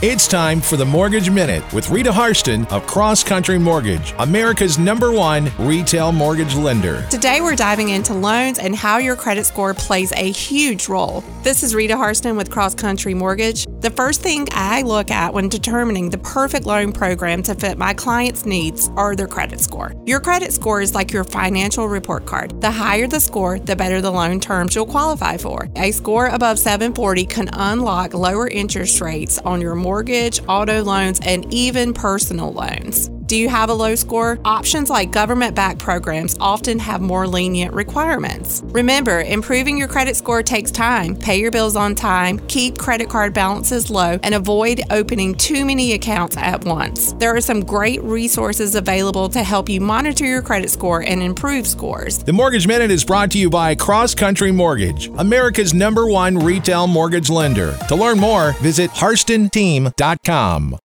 It's time for the Mortgage Minute with Rita Harston of Cross Country Mortgage, America's #1 retail mortgage lender. Today we're diving into loans and how your credit score plays a huge role. This is Rita Harston with Cross Country Mortgage. The first thing I look at when determining the perfect loan program to fit my client's needs are their credit score. Your credit score is like your financial report card. The higher the score, the better the loan terms you'll qualify for. A score above 740 can unlock lower interest rates on your mortgage, auto loans, and even personal loans. Do you have a low score? Options like government-backed programs often have more lenient requirements. Remember, improving your credit score takes time. Pay your bills on time, keep credit card balances low, and avoid opening too many accounts at once. There are some great resources available to help you monitor your credit score and improve scores. The Mortgage Minute is brought to you by Cross Country Mortgage, America's #1 retail mortgage lender. To learn more, visit HarstonTeam.com.